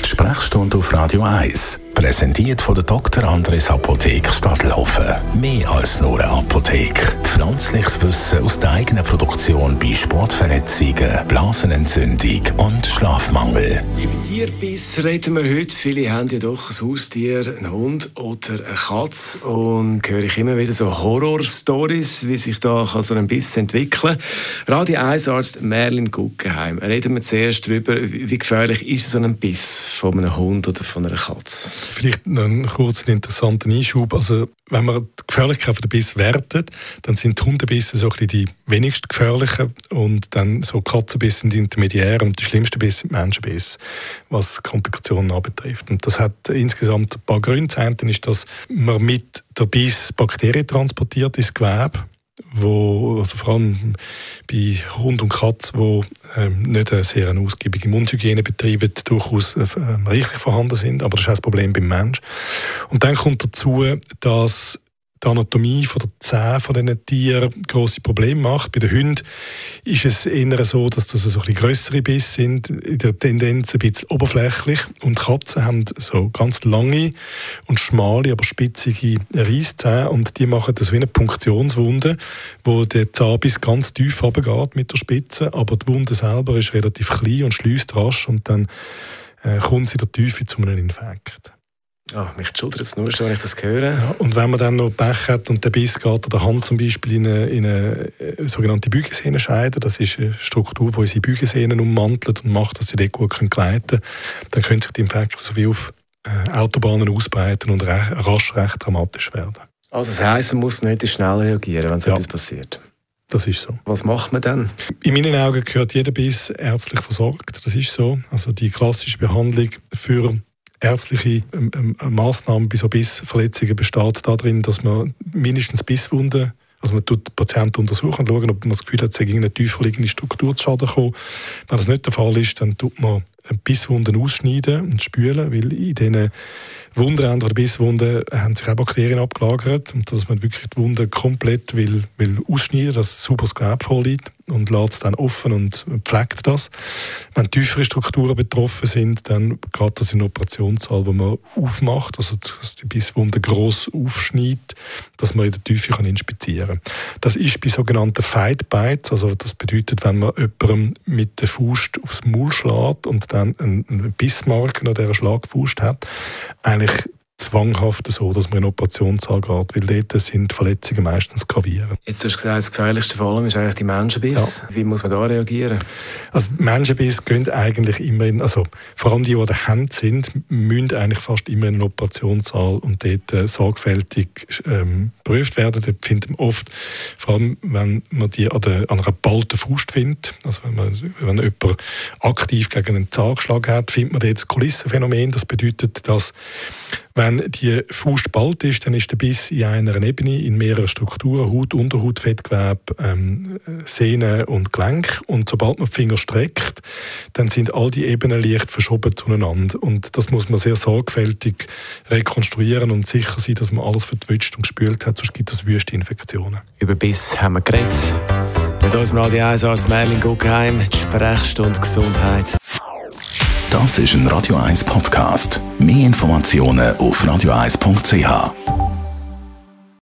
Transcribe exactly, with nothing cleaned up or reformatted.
Die Sprechstunde auf Radio eins. Präsentiert von der Doktor Andres Apotheke Stadtlaufen. Mehr als nur eine Apotheke. Pflanzliches Wissen aus der eigenen Produktion bei Sportverletzungen, Blasenentzündung und Schlafmangel. Über Tierbiss reden wir heute. Viele haben ja doch ein Haustier, einen Hund oder eine Katze. Und höre ich immer wieder so Horror-Stories, wie sich da so ein Biss entwickeln kann. Radio eins Arzt Merlin Guggenheim. Reden wir zuerst darüber, wie gefährlich ist so ein Biss von einem Hund oder von einer Katze? Vielleicht noch einen kurzen, interessanten Einschub. Also, wenn man die Gefährlichkeit der Biss wertet, dann sind die Hundebisse so ein bisschen die wenigst gefährlichen und dann so Katzenbisse sind die intermediären und die schlimmsten Bisse sind Menschenbisse, was Komplikationen anbetrifft. Und das hat insgesamt ein paar Gründe. Das eine ist, dass man mit der Biss Bakterien transportiert ins Gewebe, wo, also vor allem bei Hund und Katze, die ähm, nicht eine sehr eine ausgiebige Mundhygiene betreiben, durchaus äh, reichlich vorhanden sind. Aber das ist auch das Problem beim Menschen. Und dann kommt dazu, dass die Anatomie von der Zähne von diesen Tieren grosse Probleme macht. Bei den Hunden ist es eher so, dass das so ein bisschen grössere Bisse sind, in der Tendenz ein bisschen oberflächlich. Und Katzen haben so ganz lange und schmale, aber spitzige Reisszähne und die machen das wie eine Punktionswunde, wo der Zahnbiss ganz tief runtergeht mit der Spitze, aber die Wunde selber ist relativ klein und schliesst rasch und dann äh, kommt sie in der Tiefe zu einem Infekt. Oh, mich schudert es nur schon, wenn ich das höre. Ja, und wenn man dann noch Pech hat und der Biss geht an der Hand zum Beispiel in eine, in eine sogenannte Beugesehnenscheide, das ist eine Struktur, die unsere Beugesehnen ummantelt und macht, dass sie dort gut gleiten können, dann können sich die Infekte so wie auf äh, Autobahnen ausbreiten und re- rasch recht dramatisch werden. Also das heisst, man muss nicht schnell reagieren, wenn so ja. etwas passiert? Das ist so. Was macht man dann? In meinen Augen gehört jeder Biss ärztlich versorgt, das ist so. Also die klassische Behandlung für ärztliche ähm, Massnahmen bei so Bissverletzungen besteht darin, dass man mindestens Bisswunden, also man tut den Patienten untersuchen und schauen, ob man das Gefühl hat, es sei irgendeine tiefer liegende Struktur zu Schaden gekommen. Wenn das nicht der Fall ist, dann tut man Bisswunden ausschneiden und spülen, weil in diesen Wundrändern der Bisswunden haben sich auch Bakterien abgelagert und dass man wirklich die Wunde komplett will, will ausschneiden, dass sauber das Gewebe vorliegt und lässt es dann offen und pflegt das. Wenn tiefere Strukturen betroffen sind, dann geht das in einen Operationssaal, wo man aufmacht, also dass die Bisswunde gross aufschneidet, dass man in der Tiefe kann inspizieren kann. Das ist bei sogenannten Fight Bites, also das bedeutet, wenn man jemandem mit der Faust aufs Maul schlägt und dann einen Bissmarken an dieser Schlagfaust hat, eigentlich zwanghaft so, dass man in den Operationssaal geht, weil dort sind Verletzungen meistens gravierend. Jetzt hast du gesagt, das Gefährlichste vor allem ist eigentlich die Menschenbiss. Ja. Wie muss man da reagieren? Also Menschenbiss gehen eigentlich immer in, also vor allem die, die an der Hand sind, müssen eigentlich fast immer in den Operationssaal und dort äh, sorgfältig ähm, geprüft werden. Dort findet man oft, vor allem wenn man die an, der, an einer geballten Faust findet, also wenn, man, wenn jemand aktiv gegen einen Zahn geschlagen hat, findet man dort das Kulissenphänomen. Das bedeutet, dass wenn die Faust bald ist, dann ist der Biss in einer Ebene, in mehreren Strukturen, Haut, Unterhaut, Fettgewebe, ähm, Sehnen und Gelenk. Und sobald man die Finger streckt, dann sind all die Ebenen leicht verschoben zueinander. Und das muss man sehr sorgfältig rekonstruieren und sicher sein, dass man alles vertwitscht und gespült hat, sonst gibt es wüste Infektionen. Über Biss haben wir geredet. Mit uns im Radio eins Arzt Merlin Guggenheim, die Sprechstunde Gesundheit. Das ist ein Radio eins Podcast. Mehr Informationen auf radio eins punkt c h.